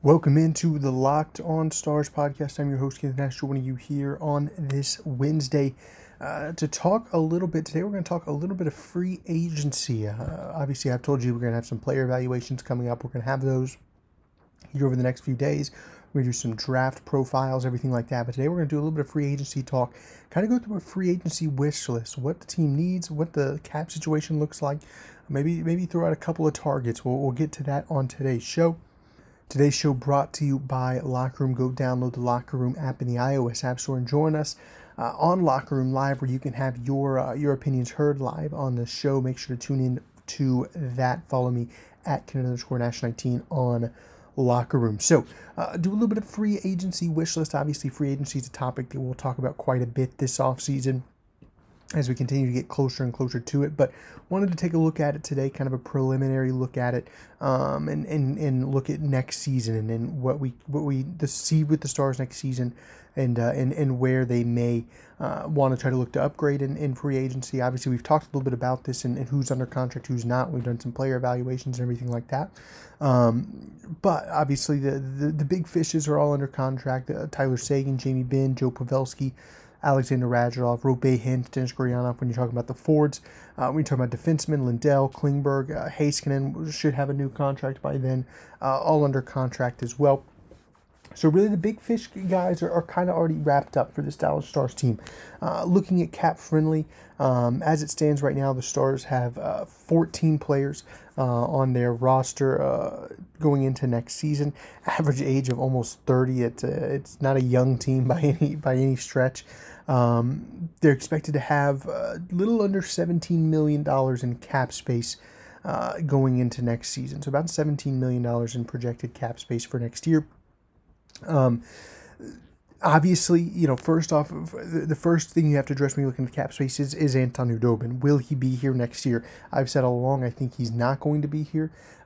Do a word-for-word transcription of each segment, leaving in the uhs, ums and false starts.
Welcome into the Locked On Stars podcast. I'm your host, Kenneth Nash, joining you here on this Wednesday uh, to talk a little bit. Today, we're going to talk a little bit of free agency. Uh, obviously, I've told you we're going to have some player evaluations coming up. We're going to have those here over the next few days. We're going to do some draft profiles, everything like that. But today, we're going to do a little bit of free agency talk, kind of go through a free agency wish list, what the team needs, what the cap situation looks like. Maybe, maybe throw out a couple of targets. We'll, we'll get to that on today's show. Today's show brought to you by Locker Room. Go download the Locker Room app in the iOS App Store and join us uh, on Locker Room Live, where you can have your uh, your opinions heard live on the show. Make sure to tune in to that. Follow me at Kenneth underscore Nash nineteen on Locker Room. So, uh, do a little bit of free agency wish list. Obviously, free agency is a topic that we'll talk about quite a bit this offseason as we continue to get closer and closer to it, but wanted to take a look at it today, kind of a preliminary look at it, um, and, and and look at next season and, and what we what we the see with the Stars next season, and uh, and and where they may uh, want to try to look to upgrade in, in free agency. Obviously, we've talked a little bit about this and, and who's under contract, who's not. We've done some player evaluations and everything like that. Um, but obviously, the, the the big fishes are all under contract. Uh, Tyler Seguin, Jamie Benn, Joe Pavelski, Alexander Radulov, Roope Hintz, Denis Gurianov. When you're talking about the forwards, uh, when you're talking about defensemen, Lindell, Klingberg, uh, Heiskanen should have a new contract by then, uh, all under contract as well. So really the big fish guys are, are kind of already wrapped up for this Dallas Stars team. Uh, looking at cap friendly, um, as it stands right now, the Stars have uh, fourteen players uh, on their roster uh, going into next season. Average age of almost thirty. It's, uh, it's not a young team by any by any stretch. Um, they're expected to have a little under seventeen million dollars in cap space uh, going into next season. So about seventeen million dollars in projected cap space for next year. Um, obviously, you know, first off, the first thing you have to address when you look into cap space is, is Anton Khudobin. Will he be here next year? I've said all along, I think he's not going to be here.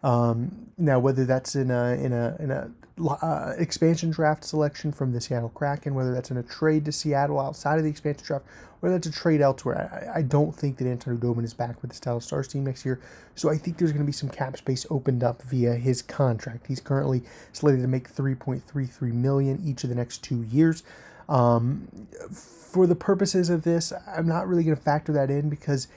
Um, now, whether that's in a in a in a uh, expansion draft selection from the Seattle Kraken, whether that's in a trade to Seattle outside of the expansion draft, whether that's a trade elsewhere, I, I don't think that Anton Khudobin is back with the Dallas Stars team next year. So I think there's going to be some cap space opened up via his contract. He's currently slated to make three point three three million dollars each of the next two years. Um, for the purposes of this, I'm not really going to factor that in because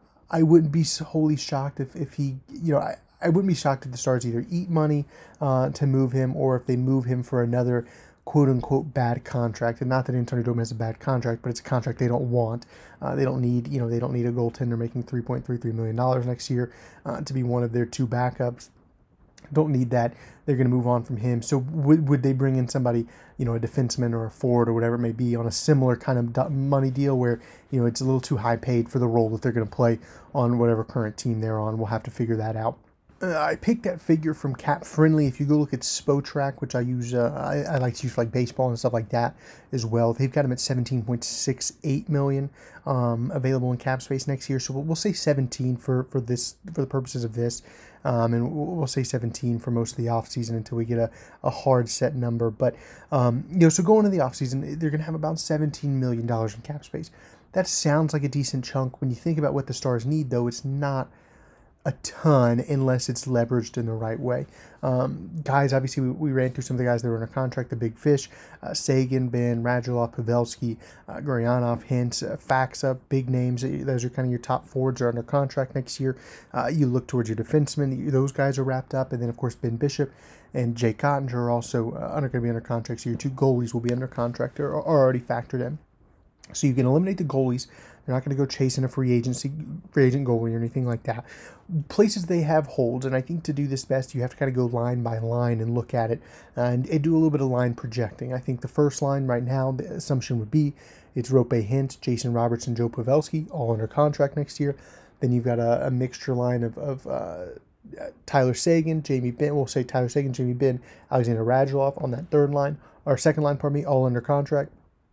I wouldn't be wholly shocked if, if he, you know, I, I wouldn't be shocked if the Stars either eat money uh, to move him or if they move him for another quote-unquote bad contract. And not that Anton Khudobin has a bad contract, but it's a contract they don't want. Uh, they don't need, you know, they don't need a goaltender making three point three three million dollars next year uh, to be one of their two backups. Don't need that. They're going to move on from him. So would, would they bring in somebody, you know, a defenseman or a forward or whatever it may be on a similar kind of money deal where, you know, it's a little too high paid for the role that they're going to play on whatever current team they're on? We'll have to figure that out. Uh, I picked that figure from Cap Friendly. If you go look at Spotrac, which I use, uh, I, I like to use for like baseball and stuff like that as well. They've got him at seventeen point six eight million um, available in cap space next year. So we'll, we'll say seventeen for, for this for the purposes of this, um, and we'll, we'll say seventeen for most of the offseason until we get a, a hard set number. But um, you know, so going into the offseason, they're going to have about seventeen million dollars in cap space. That sounds like a decent chunk. When you think about what the Stars need, though, it's not a ton unless it's leveraged in the right way. Um, guys, obviously, we, we ran through some of the guys that were under contract, the big fish, uh, Seguin, Benn, Radulov, Pavelski, uh, Gurianov, Hintz, uh, Faksa, big names. Those are kind of your top forwards are under contract next year. Uh, you look towards your defensemen. Those guys are wrapped up. And then, of course, Ben Bishop and Jake Cottinger are also uh, under, going to be under contract. So your two goalies will be under contract or are already factored in. So you can eliminate the goalies. They're not going to go chasing a free agency, free agent goalie or anything like that. Places they have holes, and I think to do this best, you have to kind of go line by line and look at it and, and do a little bit of line projecting. I think the first line right now, the assumption would be it's Roope Hintz, Jason Robertson, Joe Pavelski, all under contract next year. Then you've got a, a mixture line of, of uh, Tyler Seguin, Jamie Benn. We'll say Tyler Seguin, Jamie Benn, Alexander Radulov on that third line, or second line, pardon me, all under contract.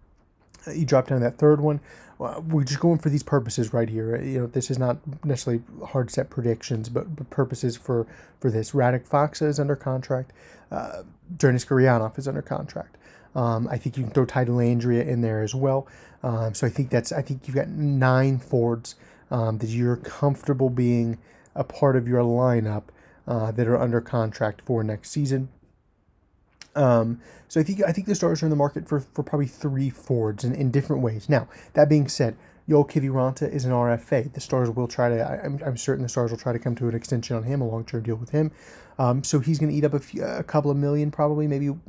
You drop down that third one. Well, we're just going for these purposes right here. You know, this is not necessarily hard set predictions, but, but purposes for, for this. Radek Faksa is under contract. Uh, Denis Gurianov is under contract. Um, I think you can throw Ty Dellandrea in there as well. Um, so I think that's. I think you've got nine forwards um, that you're comfortable being a part of your lineup uh, that are under contract for next season. Um, so I think I think the Stars are in the market for, for probably three forwards in, in different ways. Now, that being said, Yoel Kiviranta is an R F A. The Stars will try to, I, I'm, I'm certain the Stars will try to come to an extension on him, a long-term deal with him. Um, so he's going to eat up a, few, a couple of million probably, maybe, you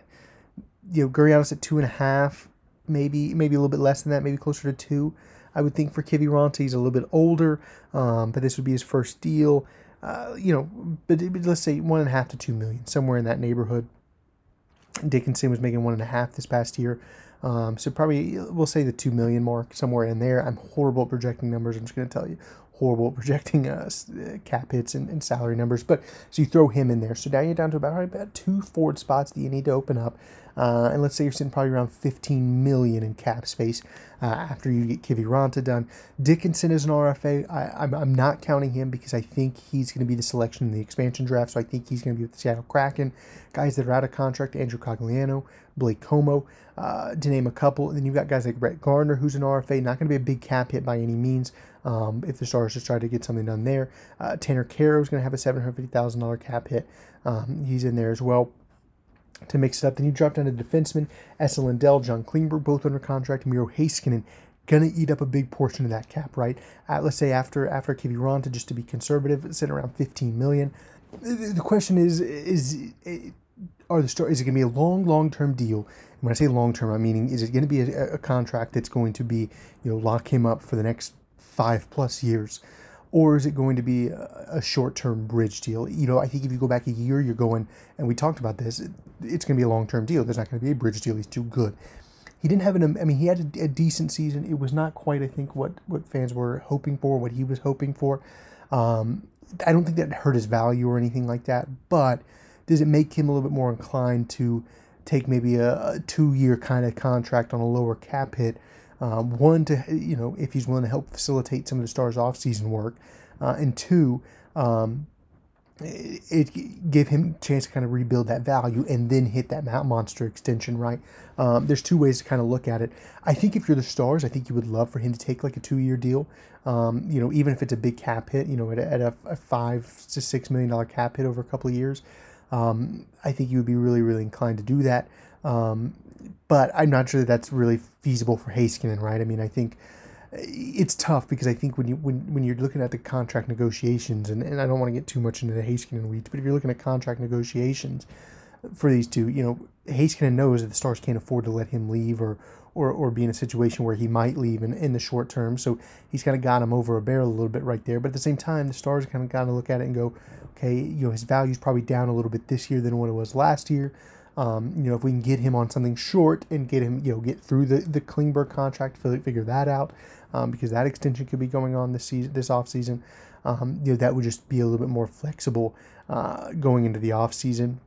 know, Gurianos at two and a half, maybe maybe a little bit less than that, maybe closer to two. I would think for Kiviranta, he's a little bit older, um, but this would be his first deal. Uh, you know, but, but let's say one and a half to two million, somewhere in that neighborhood. Dickinson was making one and a half this past year. Um, so probably we'll say the two million mark, somewhere in there. I'm horrible at projecting numbers. I'm just going to tell you, horrible at projecting uh, cap hits and, and salary numbers. But so you throw him in there. So now you're down to about, right, about two forward spots that you need to open up. Uh, and let's say you're sitting probably around fifteen million in cap space uh, after you get Kiviranta done. Dickinson is an R F A. I, I'm, I'm not counting him because I think he's going to be the selection in the expansion draft. So I think he's going to be with the Seattle Kraken. Guys that are out of contract: Andrew Cogliano, Blake Como, uh, to name a couple. And then you've got guys like Brett Gardner, who's an R F A. Not going to be a big cap hit by any means. Um, if the Stars just try to get something done there. Uh, Tanner Kero is going to have a seven hundred fifty thousand dollars cap hit. Um, he's in there as well to mix it up. Then you drop down to defensemen, Esa Lindell, John Klingberg, both under contract, Miro Heiskanen, gonna eat up a big portion of that cap, right? Uh, let's say after after Kiviranta, just to be conservative, sitting around fifteen million. The question is, is are the Stars, is it gonna be a long, long-term deal? And when I say long-term, I'm meaning, is it gonna be a, a contract that's going to be, you know, lock him up for the next five plus years? Or is it going to be a short-term bridge deal? You know, I think if you go back a year, you're going, and we talked about this, it's going to be a long-term deal. There's not going to be a bridge deal. He's too good. He didn't have an, I mean, he had a, a decent season. It was not quite, I think, what, what fans were hoping for, what he was hoping for. Um, I don't think that hurt his value or anything like that, but does it make him a little bit more inclined to take maybe a, a two-year kind of contract on a lower cap hit? Um, one, to, you know, if he's willing to help facilitate some of the Stars' off-season work, uh, and two, um, it, it give him a chance to kind of rebuild that value and then hit that monster extension, right? Um, there's two ways to kind of look at it. I think if you're the Stars, I think you would love for him to take like a two-year deal, um, you know, even if it's a big cap hit, you know, at a, at a, a five to six million dollar cap hit over a couple of years. Um, I think you would be really, really inclined to do that. Um, But I'm not sure that that's really feasible for Heiskanen, right? I mean, I think it's tough because I think when you when, when you're looking at the contract negotiations, and, and I don't want to get too much into the Heiskanen weeds, but if you're looking at contract negotiations for these two, you know, Heiskanen knows that the Stars can't afford to let him leave or or, or be in a situation where he might leave in, in the short term. So he's kind of got him over a barrel a little bit right there. But at the same time, the Stars kind of got to look at it and go, okay, you know, his value's probably down a little bit this year than what it was last year. Um, you know, if we can get him on something short and get him, you know, get through the, the Klingberg contract, figure that out, um, because that extension could be going on this season, this off season. Um, you know, that would just be a little bit more flexible uh, going into the off season.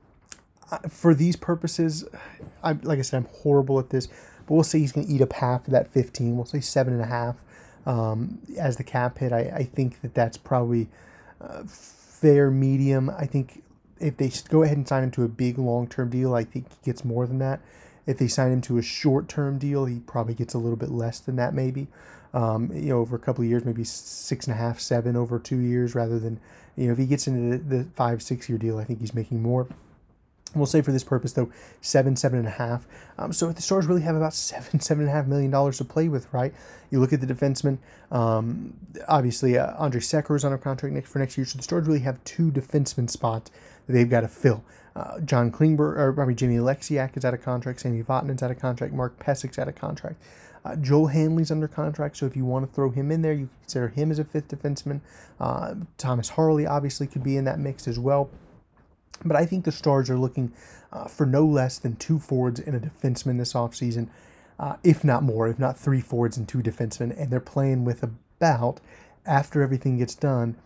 Uh, for these purposes, I like I said, I'm horrible at this, but we'll say he's going to eat up half of that fifteen. We'll say seven and a half um, as the cap hit. I, I think that that's probably uh, fair medium. I think if they go ahead and sign him to a big long-term deal, I think he gets more than that. If they sign him to a short-term deal, he probably gets a little bit less than that maybe. Um, you know, over a couple of years, maybe six and a half, seven over two years rather than, you know, if he gets into the, the five, six-year deal, I think he's making more. We'll say for this purpose, though, seven, seven and a half. Um, so if the Stars really have about seven, seven and a half million dollars to play with, right? You look at the defensemen. Um, obviously, uh, Andre Sekera is under contract next for next year, so the Stars really have two defenseman spots that they've got to fill. Uh, John Klingberg, or probably Jimmy Alexiak is out of contract. Sammy Vatanen's out of contract. Mark Pesic's out of contract. Uh, Joel Hanley's under contract, so if you want to throw him in there, you consider him as a fifth defenseman. Uh, Thomas Harley obviously could be in that mix as well. But I think the Stars are looking uh, for no less than two forwards and a defenseman this offseason, uh, if not more, if not three forwards and two defensemen. And they're playing with about, after everything gets done,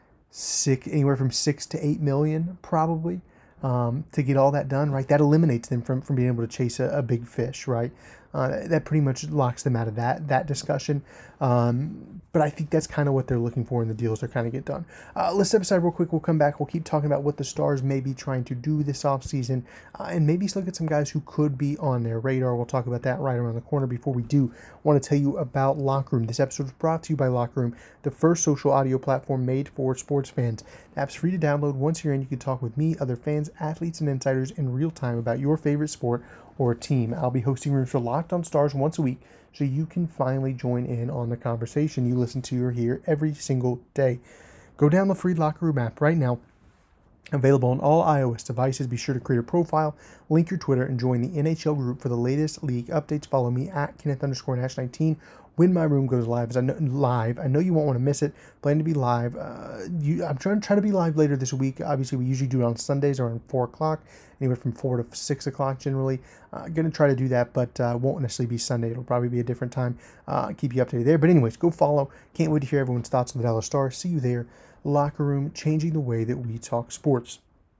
six, anywhere from six to eight million probably um, to get all that done, right? That eliminates them from, from being able to chase a, a big fish, right? Uh, that pretty much locks them out of that that discussion. Um, but I think that's kind of what they're looking for in the deals they're kind of get done. Uh, let's step aside real quick. We'll come back. We'll keep talking about what the Stars may be trying to do this offseason, uh, and maybe look at some guys who could be on their radar. We'll talk about that right around the corner. Before we do, I want to tell you about Locker Room. This episode is brought to you by Locker Room, the first social audio platform made for sports fans. The app's free to download. Once you're in, you can talk with me, other fans, athletes, and insiders in real time about your favorite sport or team. I'll be hosting rooms for Locked On Stars once a week, so you can finally join in on the conversation you listen to or hear every single day. Go down the free Locker Room app right now. Available on all iOS devices. Be sure to create a profile, link your Twitter, and join the N H L group for the latest league updates. Follow me at Kenneth underscore Nash nineteen. When my room goes live, as I know, live, I know you won't want to miss it. Plan to be live. Uh, you, I'm trying to try to be live later this week. Obviously, we usually do it on Sundays around four o'clock, anywhere from four to six o'clock generally. Uh, going to try to do that, but uh, won't necessarily be Sunday. It'll probably be a different time. Uh, keep you updated there. But anyways, go follow. Can't wait to hear everyone's thoughts on the Dallas Stars. See you there. Locker Room, changing the way that we talk sports.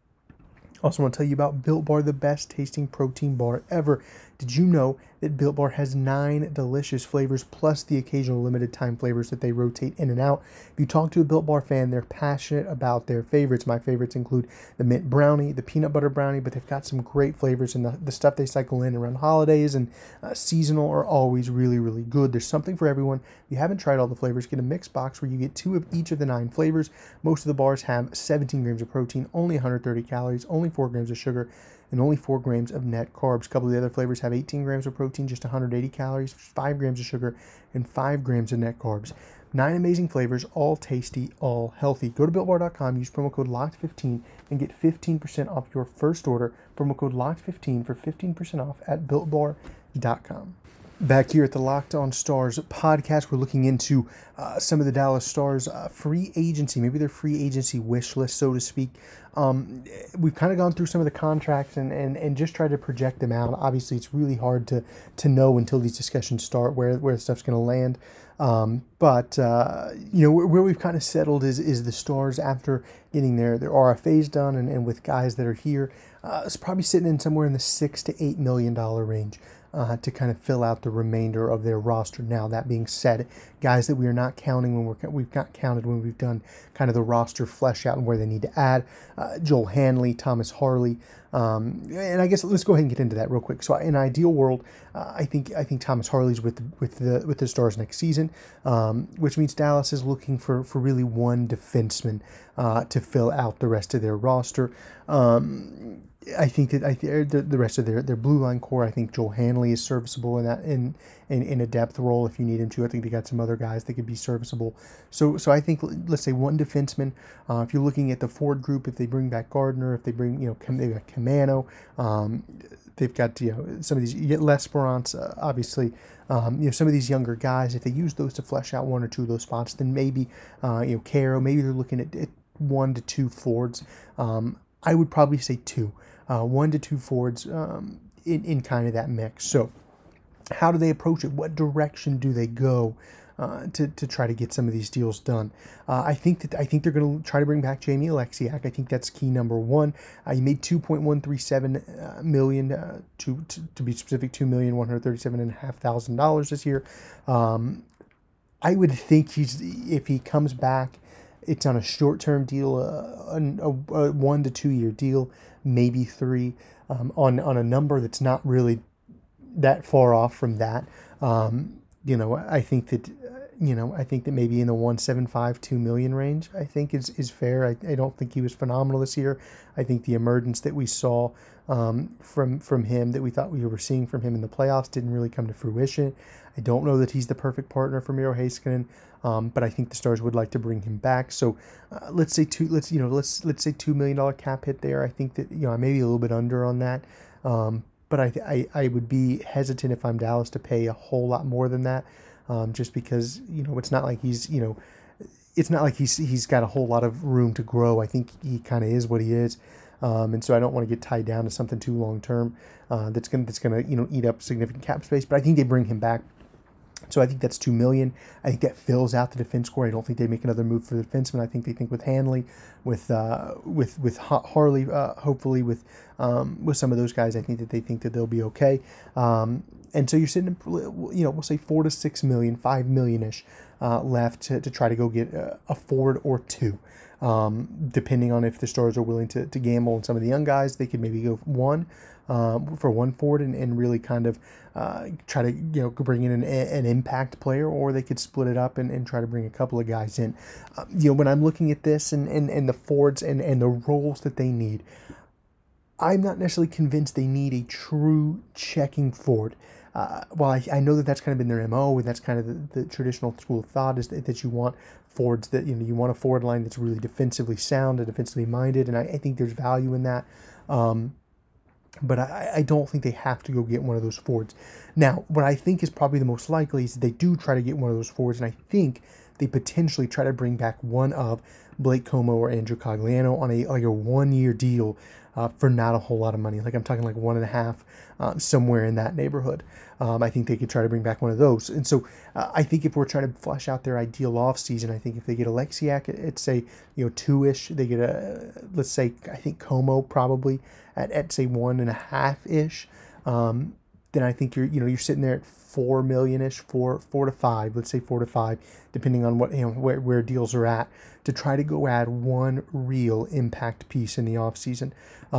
Also want to tell you about Built Bar, the best tasting protein bar ever. Did you know that Built Bar has nine delicious flavors plus the occasional limited time flavors that they rotate in and out? If you talk to a Built Bar fan, they're passionate about their favorites. My favorites include the mint brownie, the peanut butter brownie, but they've got some great flavors, and the, the stuff they cycle in around holidays and uh, seasonal are always really, really good. There's something for everyone. If you haven't tried all the flavors, get a mixed box where you get two of each of the nine flavors. Most of the bars have seventeen grams of protein, only one hundred thirty calories, only four grams of sugar, and only four grams of net carbs. A couple of the other flavors have eighteen grams of protein, just one hundred eighty calories, five grams of sugar, and five grams of net carbs. Nine amazing flavors, all tasty, all healthy. Go to built bar dot com, use promo code locked fifteen, and get fifteen percent off your first order. Promo code locked fifteen for fifteen percent off at built bar dot com. Back here at the Locked On Stars podcast, we're looking into uh, some of the Dallas Stars' uh, free agency, maybe their free agency wish list, so to speak. Um, we've kind of gone through some of the contracts and, and, and just tried to project them out. Obviously, it's really hard to to know until these discussions start where, where the stuff's going to land. Um, but, uh, you know, where, where we've kind of settled is is the Stars after getting their, their R F As done and, and with guys that are here. Uh, it's probably sitting in somewhere in the six to eight million dollar range. Uh, to kind of fill out the remainder of their roster. Now, that being said, guys that we are not counting when we're we've not counted when we've done kind of the roster flesh out and where they need to add. Uh, Joel Hanley, Thomas Harley, um, and I guess let's go ahead and get into that real quick. So, in an ideal world, uh, I think I think Thomas Harley's with the, with the with the Stars next season, um, which means Dallas is looking for for really one defenseman uh, to fill out the rest of their roster. Um, I think that I th- the, the rest of their, their blue line core, I think Joel Hanley is serviceable in that in, in in a depth role if you need him to. I think they got some other guys that could be serviceable. So so I think let's say one defenseman. Uh, if you're looking at the Ford group, if they bring back Gardner, if they bring you know they've got Camano, um, they've got you know some of these L'Esperance, uh, obviously. Um, you know some of these younger guys, if they use those to flesh out one or two of those spots, then maybe uh, you know Caro, maybe they're looking at, at one to two Fords. Um, I would probably say two. Uh, one to two Fords um, in, in kind of that mix. So how do they approach it? What direction do they go uh, to, to try to get some of these deals done? Uh, I think that I think they're going to try to bring back Jamie Alexiak. I think that's key number one. Uh, he made two point one three seven uh, million, uh, to, to to be specific, two million one hundred thirty-seven and a half thousand dollars this year. Um, I would think he's if he comes back, it's on a short-term deal, uh, a, a, a one to two-year deal, maybe three, um, on on a number that's not really that far off from that. Um, you know, I think that, you know, I think that maybe in the one seventy-five, two million range, I think is is fair. I, I don't think he was phenomenal this year. I think the emergence that we saw um, from from him, that we thought we were seeing from him in the playoffs, didn't really come to fruition. I don't know that he's the perfect partner for Miro Heiskanen, um, but I think the Stars would like to bring him back. So uh, let's say two. Let's you know let's let's say two million dollar cap hit there. I think that you know I may be a little bit under on that, um, but I, I I would be hesitant if I'm Dallas to pay a whole lot more than that, um, just because you know it's not like he's you know it's not like he's he's got a whole lot of room to grow. I think he kind of is what he is. Um, and so I don't want to get tied down to something too long term uh, that's gonna that's gonna you know eat up significant cap space. But I think they bring him back. So I think that's two million. I think that fills out the defense core. I don't think they make another move for the defenseman. I think they think with Hanley, with uh, with with Harley, uh, hopefully with um, with some of those guys. I think that they think that they'll be okay. Um, and so you're sitting, you know, we'll say four to six million, five million ish uh, left to, to try to go get a, a forward or two. Um, depending on if the Stars are willing to, to gamble on some of the young guys, they could maybe go one um, for one forward and, and really kind of uh, try to, you know, bring in an, an impact player, or they could split it up and, and try to bring a couple of guys in. Uh, you know, when I'm looking at this and, and, and the forwards and, and the roles that they need, I'm not necessarily convinced they need a true checking forward. Uh, while I, I know that that's kind of been their M O, and that's kind of the, the traditional school of thought, is that, that you want forwards that, you know, you want a forward line that's really defensively sound and defensively minded, and I, I think there's value in that. Um, but I, I don't think they have to go get one of those forwards. Now, what I think is probably the most likely is that they do try to get one of those forwards, and I think they potentially try to bring back one of Blake Como or Andrew Cogliano on a like a one-year deal uh, for not a whole lot of money. Like I'm talking like one and a half, um, somewhere in that neighborhood. Um, I think they could try to bring back one of those. And so uh, I think if we're trying to flesh out their ideal offseason, I think if they get Alexiak at, at say, you know, two-ish, they get a, let's say, I think Como probably at, at say one and a half-ish, um, then I think you're, you know, you're sitting there at four million-ish, four, four to five, let's say four to five, depending on what, you know, where, where deals are at, to try to go add one real impact piece in the offseason.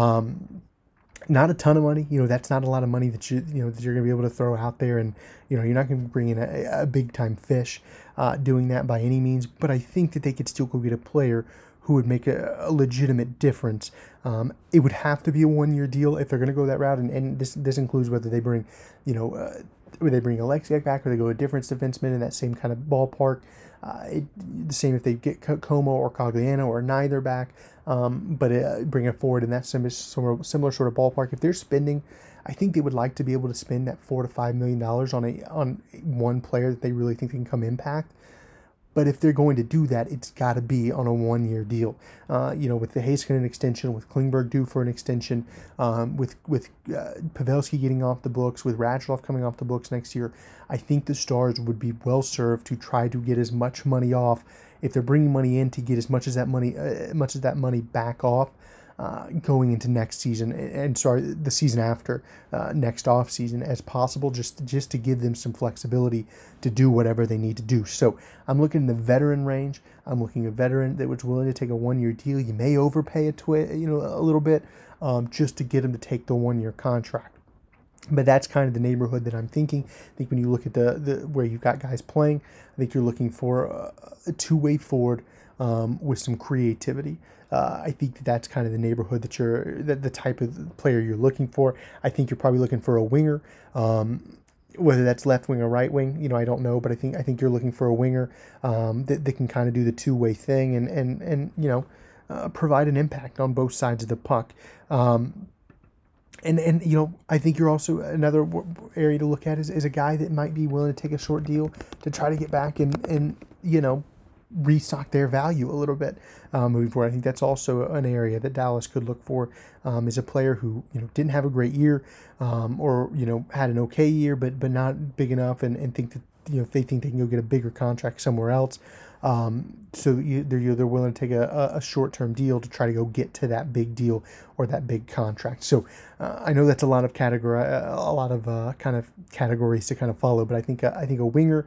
Um, Not a ton of money, you know. That's not a lot of money that you, you know, that you're gonna be able to throw out there, and you know, you're not gonna bring in a, a big time fish uh, doing that by any means. But I think that they could still go get a player who would make a, a legitimate difference. Um, it would have to be a one year deal if they're gonna go that route, and, and this this includes whether they bring, you know, uh, whether they bring Alexiak back or they go a different defenseman in that same kind of ballpark. Uh, it, the same if they get Como or Cogliano or neither back, um, but uh, bring it forward in that similar, similar, similar sort of ballpark. If they're spending, I think they would like to be able to spend that four to five million dollars on a on one player that they really think can come impact. But if they're going to do that, it's got to be on a one-year deal. Uh, you know, with the Heiskanen extension, with Klingberg due for an extension, um, with with uh, Pavelski getting off the books, with Radulov coming off the books next year, I think the Stars would be well served to try to get as much money off. If they're bringing money in, to get as much as that money, uh, much as that money back off. Uh, going into next season, and sorry, the season after, uh, next off season as possible, just just to give them some flexibility to do whatever they need to do. So I'm looking in the veteran range. I'm looking at a veteran that was willing to take a one-year deal. You may overpay a twi- you know, a little bit, um, just to get him to take the one-year contract. But that's kind of the neighborhood that I'm thinking. I think when you look at the, the where you've got guys playing, I think you're looking for a, a two-way forward um, with some creativity. Uh, I think that that's kind of the neighborhood that you're, that the type of player you're looking for. I think you're probably looking for a winger, um, whether that's left wing or right wing. You know, I don't know, but I think I think you're looking for a winger um, that, that can kind of do the two way thing and and and you know, uh, provide an impact on both sides of the puck. Um, And, and you know, I think you're also, another area to look at is, is a guy that might be willing to take a short deal to try to get back and, and you know, restock their value a little bit uh, moving forward. I think that's also an area that Dallas could look for, um, is a player who, you know, didn't have a great year, um, or, you know, had an okay year, but but not big enough, and, and think that, you know, if they think they can go get a bigger contract somewhere else. Um, so you, they're, they're willing to take a, a short-term deal to try to go get to that big deal or that big contract. So uh, I know that's a lot of category, a lot of uh, kind of categories to kind of follow, but I think uh, I think a winger,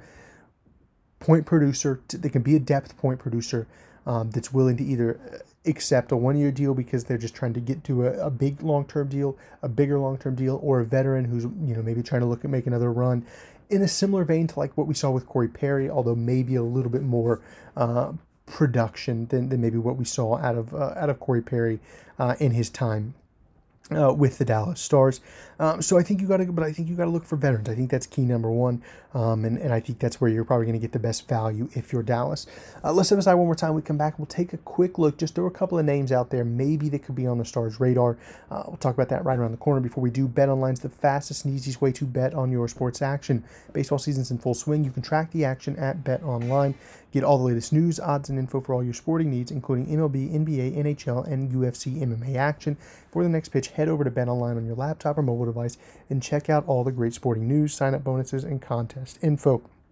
point producer, they can be a depth point producer um, that's willing to either accept a one-year deal because they're just trying to get to a, a big long-term deal, a bigger long-term deal, or a veteran who's, you know, maybe trying to look at make another run in a similar vein to like what we saw with Corey Perry, although maybe a little bit more uh, production than, than maybe what we saw out of uh, out of Corey Perry uh, in his time Uh, with the Dallas Stars. Um, so I think you got to, but I think you got to look for veterans. I think that's key number one, um, and and I think that's where you're probably going to get the best value if you're Dallas. Uh, let's step aside one more time. We come back. We'll take a quick look. Just throw a couple of names out there, maybe that could be on the Stars' radar. Uh, we'll talk about that right around the corner. Before we do, BetOnline's the fastest and easiest way to bet on your sports action. Baseball season's in full swing. You can track the action at BetOnline. Get all the latest news, odds, and info for all your sporting needs, including M L B, N B A, N H L, and U F C M M A action. For the next pitch, head over to BetOnline on your laptop or mobile device and check out all the great sporting news, sign-up bonuses, and contest info.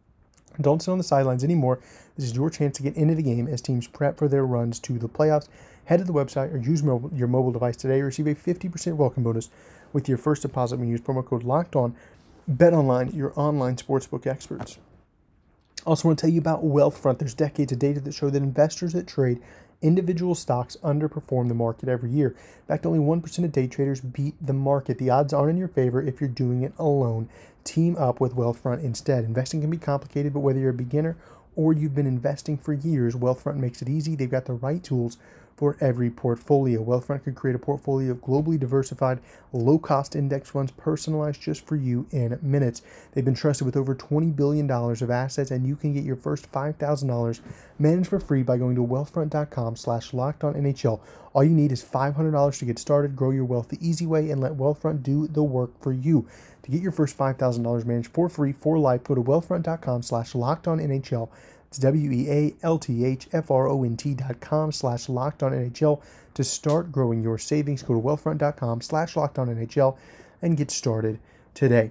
Don't sit on the sidelines anymore. This is your chance to get into the game as teams prep for their runs to the playoffs. Head to the website or use mobile, your mobile device today to receive a fifty percent welcome bonus with your first deposit when you use promo code LOCKEDON. BetOnline, your online sportsbook experts. Also want to tell you about Wealthfront. There's decades of data that show that investors that trade individual stocks underperform the market every year. In fact, only one percent of day traders beat the market. The odds aren't in your favor if you're doing it alone. Team up with Wealthfront instead. Investing can be complicated, but whether you're a beginner or you've been investing for years, Wealthfront makes it easy. They've got the right tools for every portfolio. Wealthfront could create a portfolio of globally diversified, low-cost index funds personalized just for you in minutes. They've been trusted with over twenty billion dollars of assets, and you can get your first five thousand dollars managed for free by going to wealthfront.com slash LockedOnNHL. All you need is five hundred dollars to get started. Grow your wealth the easy way and let Wealthfront do the work for you. To get your first five thousand dollars managed for free for life, go to wealthfront.com slash LockedOnNHL. It's W-E-A-L-T-H-F-R-O-N-T dot com slash locked on N H L to start growing your savings. Go to wealthfront.com slash locked on N H L and get started today.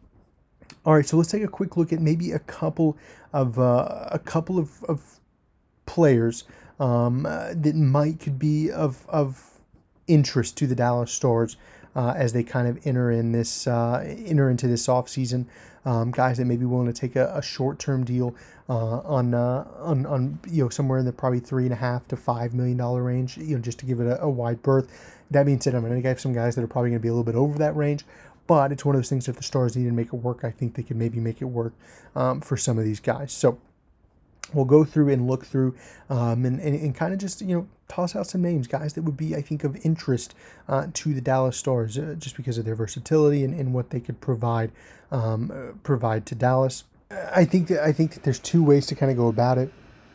All right, so let's take a quick look at maybe a couple of uh, a couple of, of players um, uh, that might could be of of interest to the Dallas Stars uh, as they kind of enter in this uh, enter into this offseason. Um, guys that may be willing to take a, a short-term deal uh, on, uh, on on you know somewhere in the probably three and a half to five million dollar range, you know, just to give it a, a wide berth. That being said, I'm going to have some guys that are probably going to be a little bit over that range, but it's one of those things. If the Stars need to make it work, I think they can maybe make it work um, for some of these guys. So we'll go through and look through um, and, and, and kind of just, you know, toss out some names, guys that would be, I think, of interest uh, to the Dallas Stars uh, just because of their versatility and, and what they could provide um, uh, provide to Dallas. I think that I think that there's two ways to kind of go about it.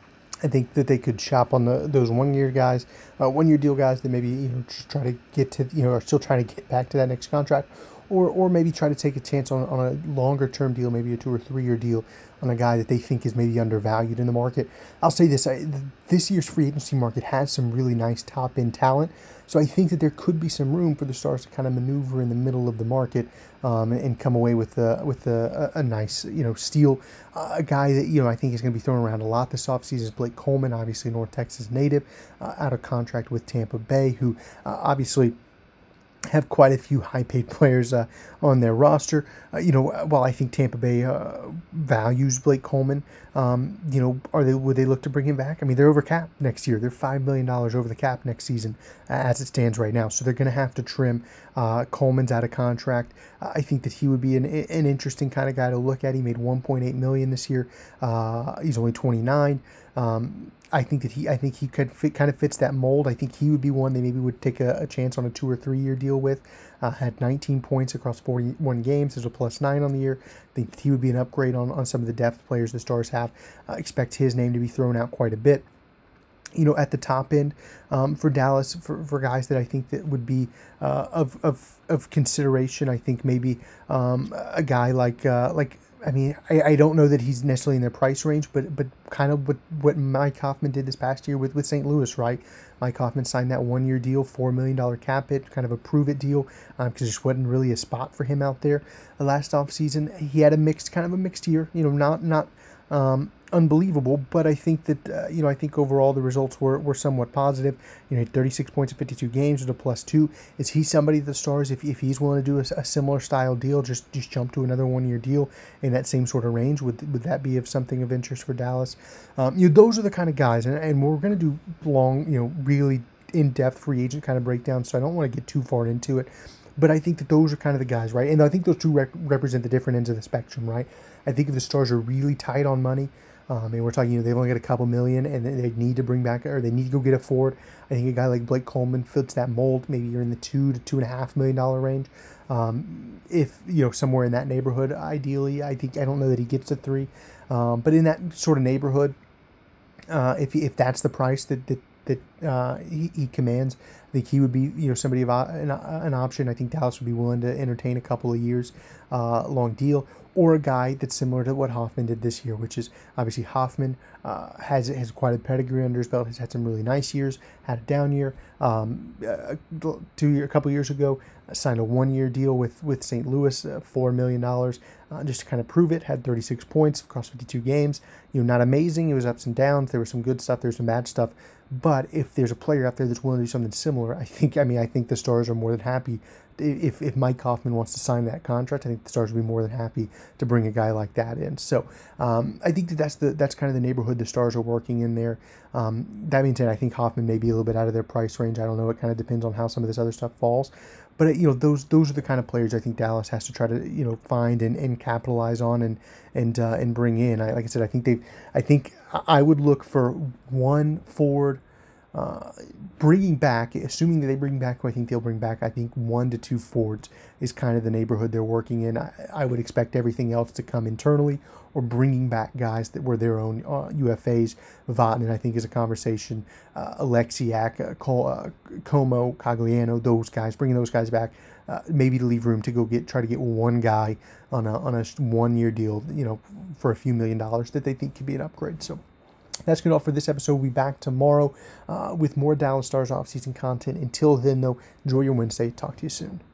I think that they could shop on the those one-year guys, uh, one-year deal guys that maybe, you know, just try to get to, you know, are still trying to get back to that next contract, or or maybe try to take a chance on, on a longer-term deal, maybe a two or three-year deal on a guy that they think is maybe undervalued in the market. I'll say this, I, this year's free agency market has some really nice top-end talent, so I think that there could be some room for the Stars to kind of maneuver in the middle of the market um, and, and come away with a, with a, a, a nice, you know, steal. Uh, a guy that, you know, I think is going to be thrown around a lot this offseason is Blake Coleman, obviously North Texas native, uh, out of contract with Tampa Bay, who uh, obviously have quite a few high-paid players uh, on their roster. Uh, you know, while I think Tampa Bay uh, values Blake Coleman, um, you know, are they would they look to bring him back? I mean, they're over cap next year. They're five million dollars over the cap next season uh, as it stands right now. So they're going to have to trim. Uh, Coleman's out of contract. Uh, I think that he would be an, an interesting kind of guy to look at. He made one point eight million dollars this year. Uh, he's only twenty-nine. Um, I think that he, I think he could fit, kind of fits that mold. I think he would be one they maybe would take a, a chance on a two or three year deal with. Uh, had nineteen points across forty-one games. There's a plus nine on the year. I think he would be an upgrade on, on some of the depth players the Stars have. Uh, expect his name to be thrown out quite a bit. You know, at the top end um, for Dallas, for, for guys that I think that would be uh, of, of of consideration. I think maybe um, a guy like uh, like. I mean, I, I don't know that he's necessarily in their price range, but but kind of what, what Mike Hoffman did this past year with, with Saint Louis, right? Mike Hoffman signed that one-year deal, four million dollars cap hit, kind of a prove-it deal, because um, there just wasn't really a spot for him out there. Uh, last offseason, he had a mixed, kind of a mixed year, you know, not not um, unbelievable, but I think that, uh, you know, I think overall the results were, were somewhat positive. You know, he had thirty-six points in fifty-two games with a plus two. Is he somebody that the Stars, if, if he's willing to do a, a similar style deal, just just jump to another one-year deal in that same sort of range? Would would that be of something of interest for Dallas? Um, you know, those are the kind of guys, and, and we're going to do long, you know, really in-depth free agent kind of breakdowns, so I don't want to get too far into it. But I think that those are kind of the guys, right? And I think those two rec- represent the different ends of the spectrum, right? I think if the Stars are really tight on money, Um, and we're talking, you know, they've only got a couple million and they need to bring back, or they need to go get a forward. I think a guy like Blake Coleman fits that mold. Maybe you're in the two to two and a half million dollar range. Um, if, you know, somewhere in that neighborhood, ideally, I think, I don't know that he gets to three, um, but in that sort of neighborhood, uh, if, if that's the price that, that that uh, he, he commands. I think he would be, you know, somebody of an, an option. I think Dallas would be willing to entertain a couple of years uh, long deal, or a guy that's similar to what Hoffman did this year, which is obviously Hoffman uh, has has quite a pedigree under his belt. Has had some really nice years, had a down year. Um, uh, two year, a couple years ago, signed a one year deal with with Saint Louis, uh, four million dollars, uh, just to kind of prove it. Had thirty-six points across fifty-two games. You know, not amazing. It was ups and downs. There was some good stuff. There was some bad stuff. But if there's a player out there that's willing to do something similar, I think, I mean, I think the Stars are more than happy. If if Mike Hoffman wants to sign that contract, I think the Stars would be more than happy to bring a guy like that in. So um, I think that that's the that's kind of the neighborhood the Stars are working in there. Um, that being said, I think Hoffman may be a little bit out of their price range. I don't know. It kind of depends on how some of this other stuff falls. But you know, those those are the kind of players I think Dallas has to try to you know find and, and capitalize on and and uh, and bring in. I, like I said, I think they I think I would look for one forward. Uh, bringing back, assuming that they bring back who I think they'll bring back, I think one to two forwards is kind of the neighborhood they're working in. I, I would expect everything else to come internally or bringing back guys that were their own uh, U F As. Vatanen, I think, is a conversation. Uh, Alexiak, uh, Col- uh, Como, Cogliano, those guys, bringing those guys back, uh, maybe to leave room to go get try to get one guy on a on a one year deal, you know, for a few million dollars that they think could be an upgrade. So. That's going to all for this episode. We'll be back tomorrow uh, with more Dallas Stars offseason content. Until then, though, enjoy your Wednesday. Talk to you soon.